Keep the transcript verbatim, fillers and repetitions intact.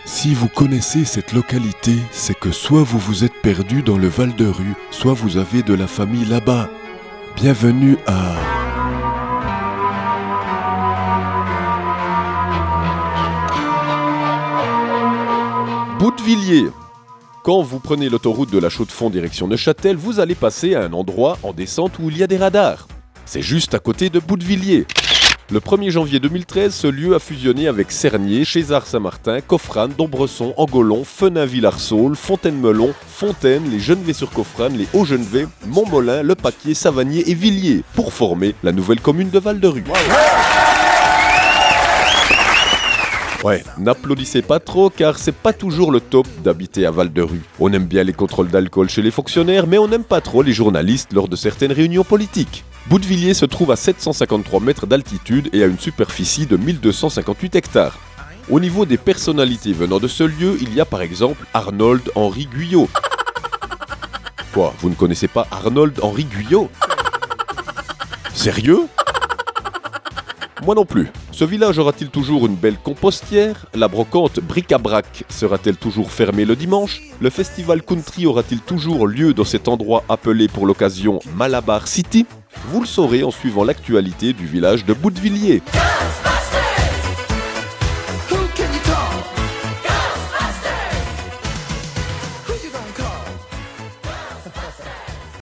Si vous connaissez cette localité, c'est que soit vous vous êtes perdu dans le Val de Rue, soit vous avez de la famille là-bas. Bienvenue à... Boutevilliers. Quand vous prenez l'autoroute de la Chaux-de-Fonds direction Neuchâtel, vous allez passer à un endroit en descente où il y a des radars. C'est juste à côté de Boutevilliers. Le premier janvier deux mille treize, ce lieu a fusionné avec Cernier, Chézard-Saint-Martin, Coffrane, Dombresson, Angolon, Fenin-Villarsault, Fontaine-Melon, Fontaine, les Genevais-sur-Coffrane, les Hauts-Genevais, Montmolin, Le Paquier, Savagnier et Villiers pour former la nouvelle commune de Val-de-Rue. Ouais, n'applaudissez pas trop car c'est pas toujours le top d'habiter à Val-de-Rue. On aime bien les contrôles d'alcool chez les fonctionnaires, mais on n'aime pas trop les journalistes lors de certaines réunions politiques. Boutevilliers se trouve à sept cent cinquante-trois mètres d'altitude et a une superficie de mille deux cent cinquante-huit hectares. Au niveau des personnalités venant de ce lieu, il y a par exemple Arnold-Henri Guyot. Quoi, vous ne connaissez pas Arnold-Henri Guyot? Sérieux? Moi non plus. Ce village aura-t-il toujours une belle compostière? La brocante Bric-à-Brac sera-t-elle toujours fermée le dimanche? Le festival country aura-t-il toujours lieu dans cet endroit appelé pour l'occasion Malabar City? Vous le saurez en suivant l'actualité du village de Boutevilliers.